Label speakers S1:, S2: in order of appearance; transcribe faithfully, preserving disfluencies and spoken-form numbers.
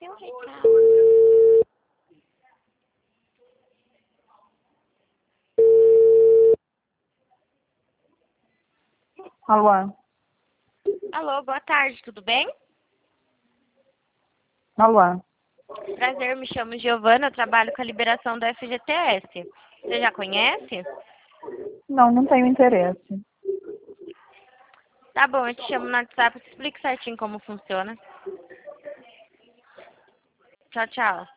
S1: tem um recado.
S2: Alô?
S1: Alô, boa tarde, tudo bem?
S2: Alô?
S1: Prazer, me chamo Giovana, eu trabalho com a liberação do F G T S. Você já conhece?
S2: Não, não tenho interesse.
S1: Tá bom, eu te chamo no WhatsApp e te explico certinho como funciona. Tchau, tchau.